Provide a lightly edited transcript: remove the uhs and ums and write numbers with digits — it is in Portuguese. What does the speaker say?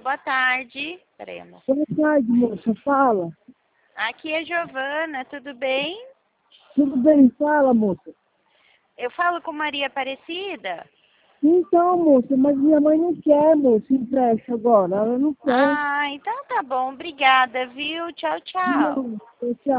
boa tarde. Peraí, amor. Boa tarde, moça. Fala. Aqui é Giovana, tudo bem? Tudo bem? Fala, moça. Eu falo com Maria Aparecida? Então, moça, mas minha mãe não quer, moça, empréstimo agora. Ela não quer. Ah, então tá bom. Obrigada, viu? Tchau, tchau. Não, tchau.